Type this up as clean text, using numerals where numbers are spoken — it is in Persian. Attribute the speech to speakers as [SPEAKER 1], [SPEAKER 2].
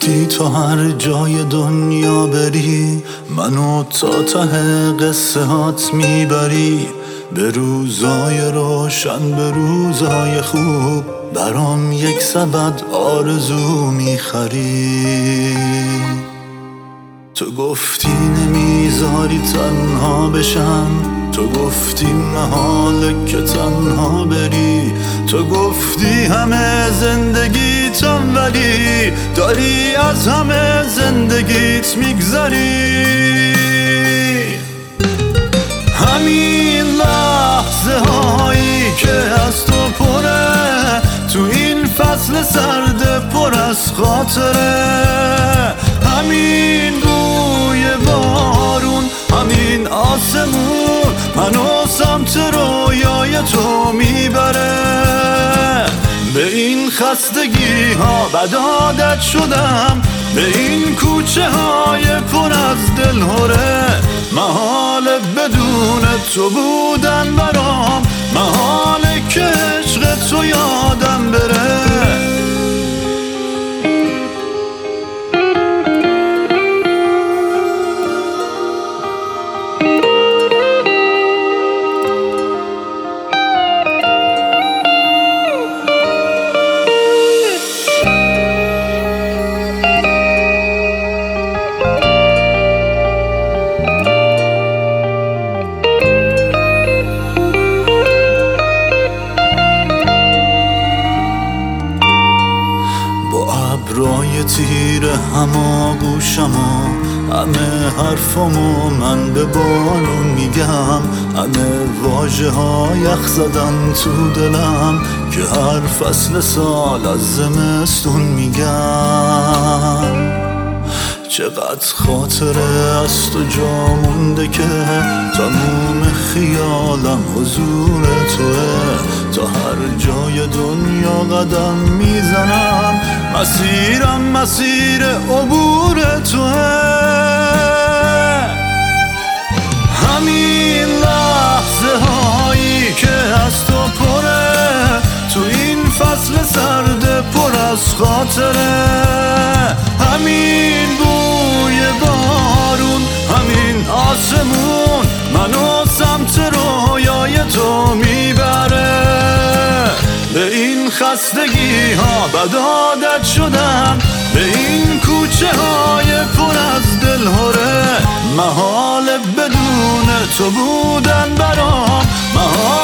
[SPEAKER 1] گفتی تا هر جای دنیا بری منو تا ته قصه هات میبری، به روزای روشن به روزای خوب برام یک سبد آرزو میخری. تو گفتی نمیذاری تنها بشم، تو گفتی محاله که تنها بری، تو گفتی همه زندگیتم ولی داری از همه زندگیت میگذری. همین لحظه هایی که از تو پره، تو این فصل سرد پر از خاطره، همین بوی بارون، همین آسمون منو سمت رویای تو میبره. به این خستگی ها بد عادت شدم، به این کوچه های پر از دلهره، محاله بدون تو بودن برام، محاله که عشق تو یادم بره. ابرای تیر هماغوشمو، همه حرفامو من به بارون میگم، همه واژه ها یخ زدن تو دلم که هر فصل سال از زمستون میگم. چقدر خاطره از تو جا مونده که تموم خیالم حضور توه، تا هر جای دنیا قدم میزنم مسیرم مسیر عبور توه. همین لحظه هایی که از تو پره، تو این فصل سرد پر از خاطره، همین بوی بارون، همین آسمون منو سمت رویای تو میبره. به این خستگی ها بد عادت شدم، به این کوچه های پر از دلهره، محاله بدون تو بودن برام، محاله